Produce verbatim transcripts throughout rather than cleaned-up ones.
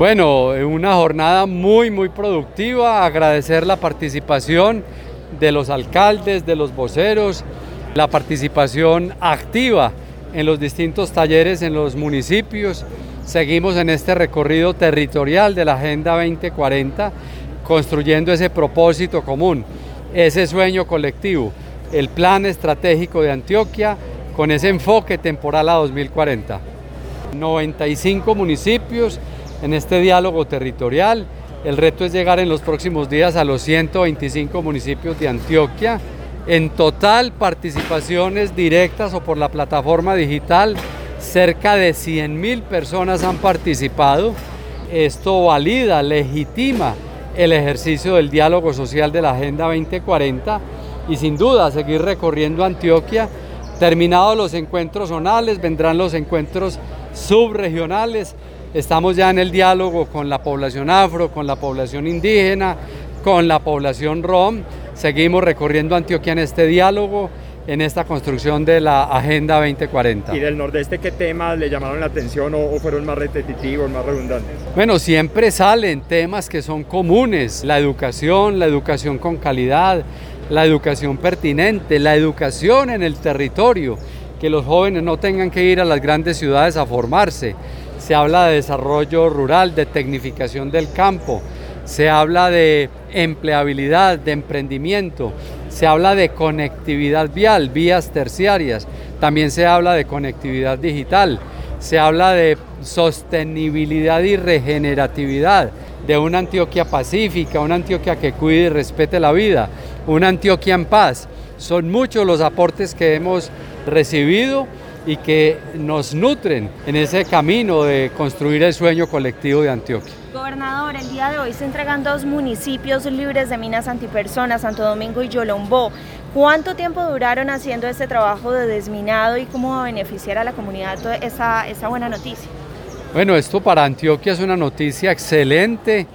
Bueno, una jornada muy, muy productiva, agradecer la participación de los alcaldes, de los voceros, la participación activa en los distintos talleres en los municipios. Seguimos en este recorrido territorial de la Agenda veinte cuarenta, construyendo ese propósito común, ese sueño colectivo, el plan estratégico de Antioquia con ese enfoque temporal a dos mil cuarenta. noventa y cinco municipios en este diálogo territorial. El reto es llegar en los próximos días a los ciento veinticinco municipios de Antioquia. En total, participaciones directas o por la plataforma digital, cerca de cien mil personas han participado. Esto valida, legitima el ejercicio del diálogo social de la Agenda veinte cuarenta y sin duda seguir recorriendo Antioquia. Terminados los encuentros zonales, vendrán los encuentros subregionales. Estamos ya en el diálogo con la población afro, con la población indígena, con la población rom. Seguimos recorriendo Antioquia en este diálogo, en esta construcción de la Agenda veinte cuarenta. ¿Y del Nordeste qué temas le llamaron la atención o, o fueron más repetitivos, más redundantes? Bueno, siempre salen temas que son comunes: la educación, la educación con calidad, la educación pertinente, la educación en el territorio, que los jóvenes no tengan que ir a las grandes ciudades a formarse. Se habla de desarrollo rural, de tecnificación del campo, se habla de empleabilidad, de emprendimiento, se habla de conectividad vial, vías terciarias, también se habla de conectividad digital, se habla de sostenibilidad y regeneratividad, de una Antioquia pacífica, una Antioquia que cuide y respete la vida, una Antioquia en paz. Son muchos los aportes que hemos recibido y que nos nutren en ese camino de construir el sueño colectivo de Antioquia. Gobernador, el día de hoy se entregan dos municipios libres de minas antipersonas, Santo Domingo y Yolombó. ¿Cuánto tiempo duraron haciendo este trabajo de desminado y cómo va a beneficiar a la comunidad toda esa, esa buena noticia? Bueno, esto para Antioquia es una noticia excelente.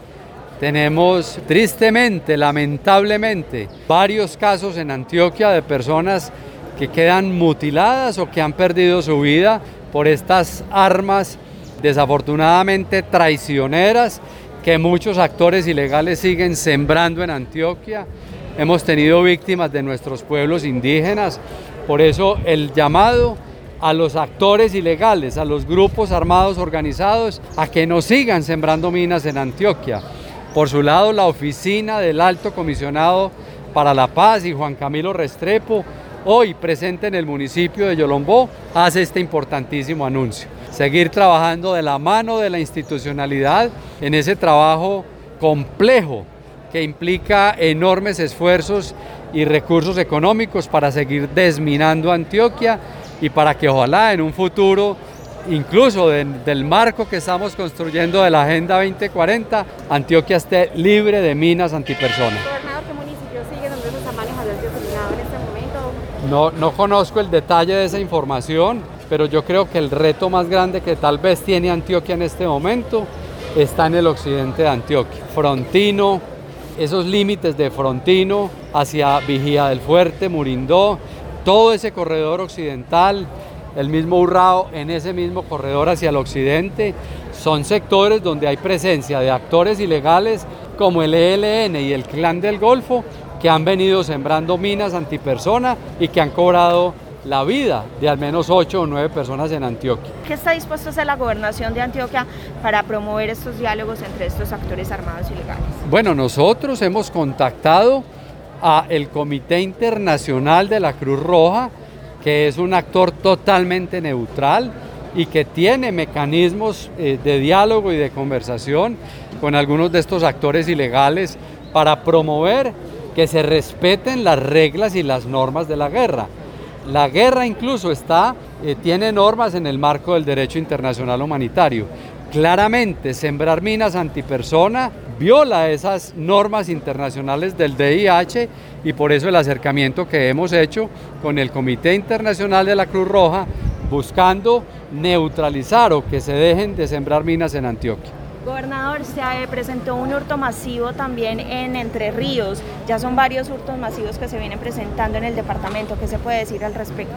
Tenemos tristemente, lamentablemente, varios casos en Antioquia de personas que quedan mutiladas o que han perdido su vida por estas armas desafortunadamente traicioneras que muchos actores ilegales siguen sembrando en Antioquia. Hemos tenido víctimas de nuestros pueblos indígenas, por eso el llamado a los actores ilegales, a los grupos armados organizados, a que no sigan sembrando minas en Antioquia. Por su lado, la oficina del Alto Comisionado para la Paz y Juan Camilo Restrepo, hoy presente en el municipio de Yolombó, hace este importantísimo anuncio. Seguir trabajando de la mano de la institucionalidad en ese trabajo complejo que implica enormes esfuerzos y recursos económicos para seguir desminando Antioquia y para que ojalá en un futuro, incluso de, del marco que estamos construyendo de la Agenda veinte cuarenta, Antioquia esté libre de minas antipersonas. Gobernador, ¿qué municipio sigue donde se está manejando el desminado en este momento? No, no conozco el detalle de esa información, pero yo creo que el reto más grande que tal vez tiene Antioquia en este momento está en el occidente de Antioquia. Frontino, esos límites de Frontino hacia Vigía del Fuerte, Murindó, todo ese corredor occidental, el mismo Urrao en ese mismo corredor hacia el occidente, son sectores donde hay presencia de actores ilegales como el E L N y el Clan del Golfo, que han venido sembrando minas antipersona y que han cobrado la vida de al menos ocho o nueve personas en Antioquia. ¿Qué está dispuesto a hacer la gobernación de Antioquia para promover estos diálogos entre estos actores armados ilegales? Bueno, nosotros hemos contactado a el Comité Internacional de la Cruz Roja, que es un actor totalmente neutral y que tiene mecanismos eh, de diálogo y de conversación con algunos de estos actores ilegales para promover que se respeten las reglas y las normas de la guerra. La guerra incluso está, eh, tiene normas en el marco del derecho internacional humanitario. Claramente, sembrar minas antipersona viola esas normas internacionales del D I H y por eso el acercamiento que hemos hecho con el Comité Internacional de la Cruz Roja buscando neutralizar o que se dejen de sembrar minas en Antioquia. Gobernador, se presentó un hurto masivo también en Entre Ríos. Ya son varios hurtos masivos que se vienen presentando en el departamento. ¿Qué se puede decir al respecto?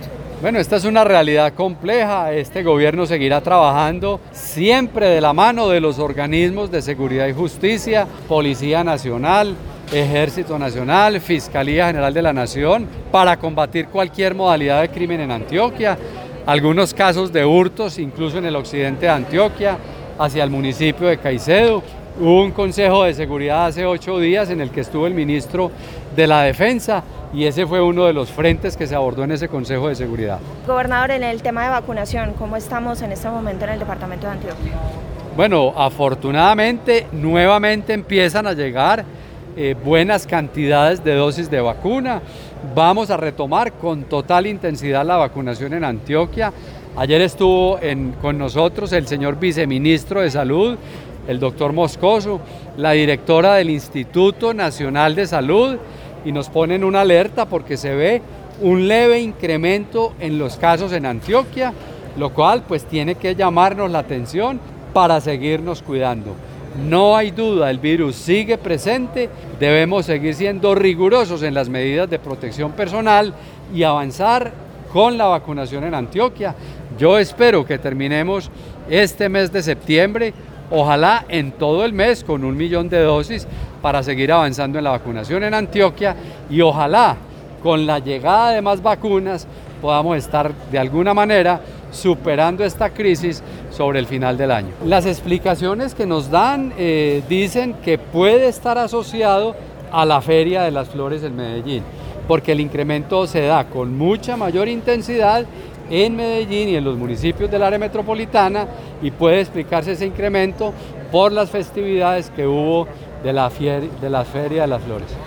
Bueno, esta es una realidad compleja. Este gobierno seguirá trabajando siempre de la mano de los organismos de seguridad y justicia, Policía Nacional, Ejército Nacional, Fiscalía General de la Nación, para combatir cualquier modalidad de crimen en Antioquia. Algunos casos de hurtos, incluso en el occidente de Antioquia, hacia el municipio de Caicedo. Hubo un consejo de seguridad hace ocho días en el que estuvo el ministro de la Defensa y ese fue uno de los frentes que se abordó en ese consejo de seguridad. Gobernador, en el tema de vacunación, ¿cómo estamos en este momento en el departamento de Antioquia? Bueno, afortunadamente nuevamente empiezan a llegar eh, buenas cantidades de dosis de vacuna. Vamos a retomar con total intensidad la vacunación en Antioquia. Ayer estuvo en, con nosotros el señor viceministro de Salud, el doctor Moscoso, la directora del Instituto Nacional de Salud, y nos ponen una alerta porque se ve un leve incremento en los casos en Antioquia, lo cual pues tiene que llamarnos la atención para seguirnos cuidando. No hay duda, el virus sigue presente, debemos seguir siendo rigurosos en las medidas de protección personal y avanzar con la vacunación en Antioquia. Yo espero que terminemos este mes de septiembre, ojalá en todo el mes con un millón de dosis para seguir avanzando en la vacunación en Antioquia y ojalá con la llegada de más vacunas podamos estar de alguna manera superando esta crisis sobre el final del año. Las explicaciones que nos dan eh, dicen que puede estar asociado a la Feria de las Flores en Medellín, porque el incremento se da con mucha mayor intensidad en Medellín y en los municipios del área metropolitana y puede explicarse ese incremento por las festividades que hubo de la, fier- de la Feria de las Flores.